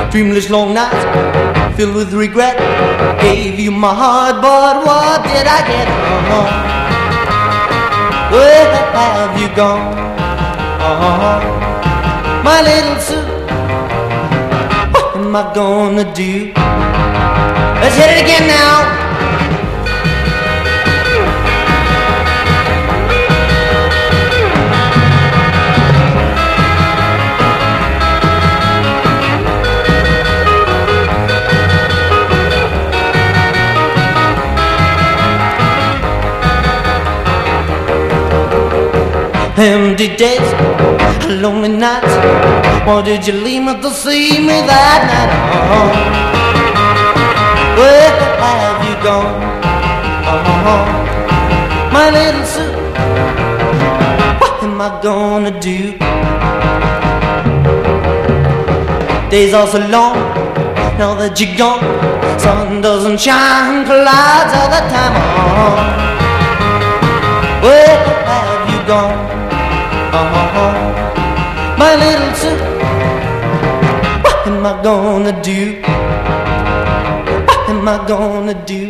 Dreamless long nights filled with regret. Gave you my heart, but what did I get? Where have you gone? My little Sue, what am I gonna do? Let's hit it again now. Empty days, lonely nights. Why did you leave me to see me that night? Where have you gone? My little Sue, what am I gonna do? Days are so long now that you're gone. Sun doesn't shine, clouds all the time. Where have you gone? My little Sue, what am I gonna do? What am I gonna do?